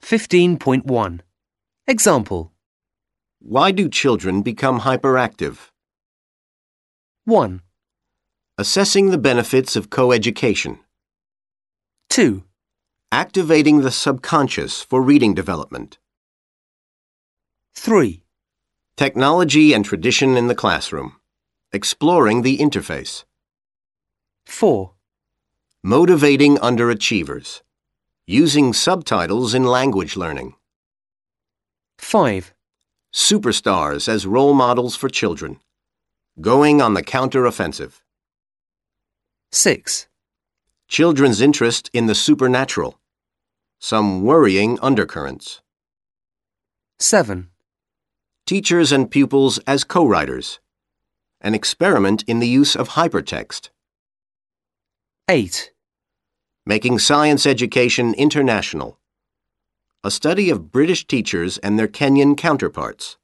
15.1 Example Why do children become hyperactive? 1, Assessing the benefits of coeducation. 2, Activating the subconscious for reading development. 3, Technology and tradition in the classroom. Exploring the interface. 4, Motivating underachievers. Using subtitles in language learning. 5, Superstars as role models for children. Going on the counter-offensive. 6, Children's interest in the supernatural. Some worrying undercurrents. 7, Teachers and pupils as co-writers. An experiment in the use of hypertext. 8, Making science education international. A study of British teachers and their Kenyan counterparts.